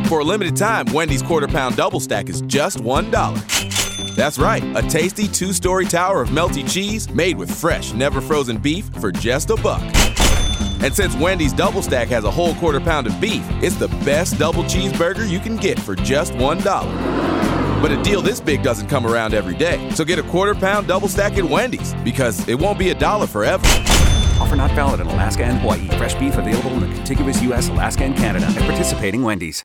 For a limited time, Wendy's Quarter Pound Double Stack is just $1. That's right, a tasty 2-story tower of melty cheese made with fresh, never frozen beef for just $1. And since Wendy's Double Stack has a whole quarter pound of beef, it's the best double cheeseburger you can get for just $1. But a deal this big doesn't come around every day. So get a Quarter Pound Double Stack at Wendy's, because it won't be $1 forever. Offer not valid in Alaska and Hawaii. Fresh beef available in the contiguous U.S., Alaska, and Canada at participating Wendy's.